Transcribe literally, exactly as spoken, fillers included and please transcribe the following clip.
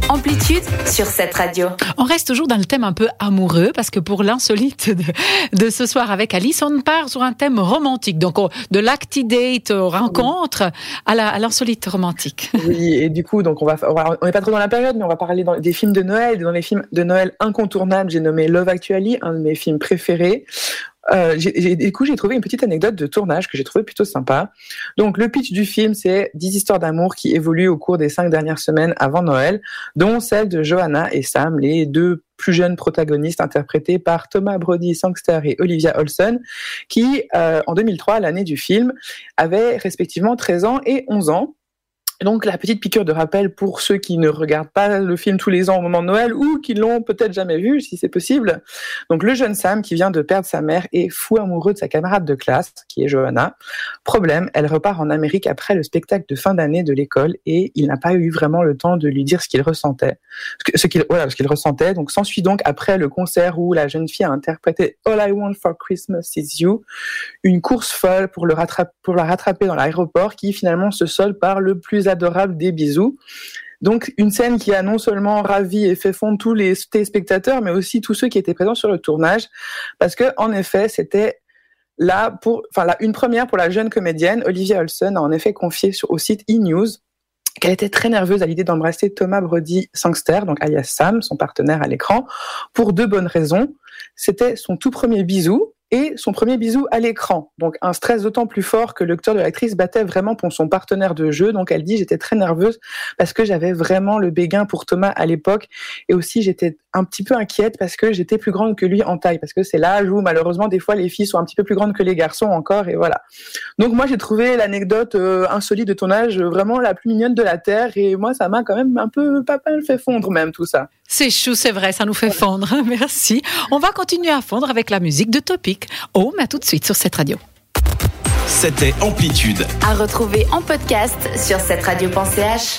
Amplitude sur cette radio. On reste toujours dans le thème un peu amoureux parce que pour l'insolite de, de ce soir avec Alice, on part sur un thème romantique. Donc on, de l'acti-date aux rencontres à, la, à l'insolite romantique. Oui, et du coup, donc on va, on n'est pas trop dans la période, mais on va parler dans, des films de Noël. Dans les films de Noël incontournables, j'ai nommé Love Actually, un de mes films préférés. Euh, j'ai, j'ai, du coup, j'ai trouvé une petite anecdote de tournage que j'ai trouvé plutôt sympa. Donc, le pitch du film, c'est dix histoires d'amour qui évoluent au cours des cinq dernières semaines avant Noël, dont celle de Johanna et Sam, les deux plus jeunes protagonistes interprétés par Thomas Brody Sangster et Olivia Olson, qui, euh, en deux mille trois, l'année du film, avaient respectivement treize ans et onze ans. Donc, la petite piqûre de rappel pour ceux qui ne regardent pas le film tous les ans au moment de Noël ou qui l'ont peut-être jamais vu, si c'est possible. Donc, le jeune Sam, qui vient de perdre sa mère, est fou amoureux de sa camarade de classe, qui est Johanna. Problème, elle repart en Amérique après le spectacle de fin d'année de l'école et il n'a pas eu vraiment le temps de lui dire ce qu'il ressentait. Ce qu'il, voilà, ce qu'il ressentait. Donc, s'ensuit donc après le concert où la jeune fille a interprété All I Want for Christmas Is You, une course folle pour, le rattraper, pour la rattraper dans l'aéroport qui finalement se solde par le plus adorable des bisous. Donc une scène qui a non seulement ravi et fait fondre tous les téléspectateurs, mais aussi tous ceux qui étaient présents sur le tournage, parce que en effet c'était là pour, enfin là une première pour la jeune comédienne. Olivia Olson a en effet confié sur, au site E-News qu'elle était très nerveuse à l'idée d'embrasser Thomas Brody Sangster, donc alias Sam, son partenaire à l'écran, pour deux bonnes raisons. C'était son tout premier bisou et son premier bisou à l'écran. Donc un stress d'autant plus fort que le cœur de l'actrice battait vraiment pour son partenaire de jeu. Donc elle dit « J'étais très nerveuse parce que j'avais vraiment le béguin pour Thomas à l'époque et aussi j'étais un petit peu inquiète parce que j'étais plus grande que lui en taille, parce que c'est l'âge où malheureusement des fois les filles sont un petit peu plus grandes que les garçons encore et voilà. » Donc moi j'ai trouvé l'anecdote euh, insolite de ton âge vraiment la plus mignonne de la Terre et moi ça m'a quand même un peu pas mal fait fondre même tout ça. C'est chou, c'est vrai, ça nous fait fondre. Merci. On va continuer à fondre avec la musique de Topic. Oh, mais à tout de suite sur cette radio. C'était Amplitude. À retrouver en podcast sur cette radio point c h.